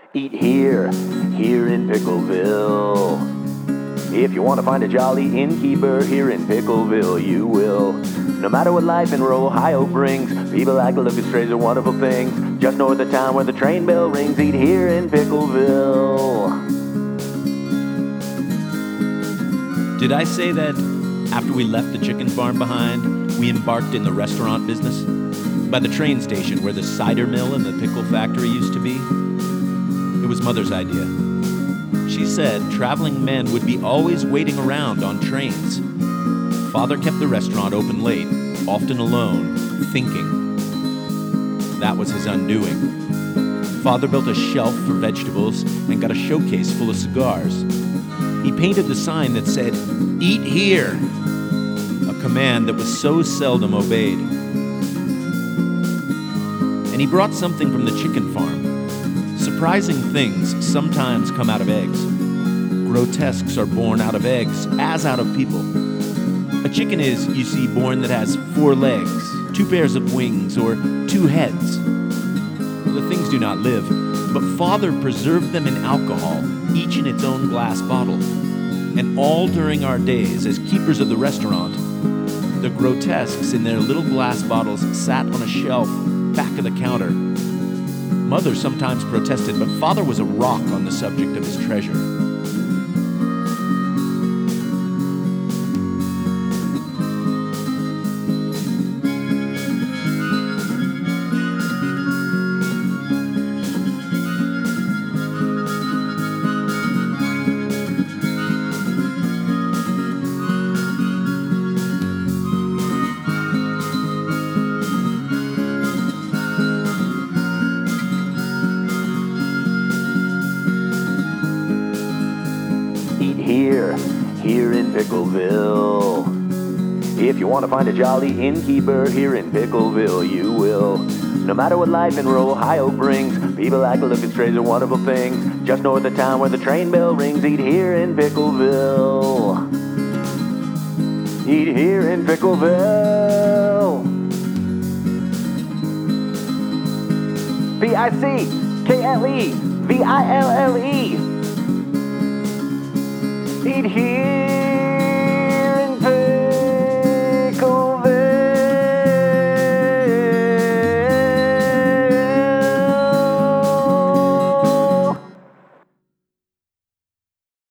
Eat here in Pickleville. If you want to find a jolly innkeeper here in Pickleville, you will. No matter what life in rural Ohio brings, people like to look at strays are wonderful things. Just north of town where the train bell rings, eat here in Pickleville. Did I say that after we left the chicken farm behind, we embarked in the restaurant business? By the train station where the cider mill and the pickle factory used to be? It was Mother's idea. She said traveling men would be always waiting around on trains. Father kept the restaurant open late, often alone, thinking. That was his undoing. Father built a shelf for vegetables and got a showcase full of cigars. He painted the sign that said, "Eat here," a command that was so seldom obeyed. And he brought something from the chicken farm. Surprising things sometimes come out of eggs. Grotesques are born out of eggs, as out of people. A chicken is, you see, born that has 4 legs, 2 pairs of wings, or 2 heads. The things do not live, but Father preserved them in alcohol, each in its own glass bottle. And all during our days as keepers of the restaurant, the grotesques in their little glass bottles sat on a shelf back of the counter. Mother sometimes protested, but Father was a rock on the subject of his treasure. Here in Pickleville. If you want to find a jolly innkeeper here in Pickleville, you will. No matter what life in rural Ohio brings, people like to look at strays are wonderful things. Just north of town where the train bell rings, eat here in Pickleville. Eat here in Pickleville. Pickleville. Eat here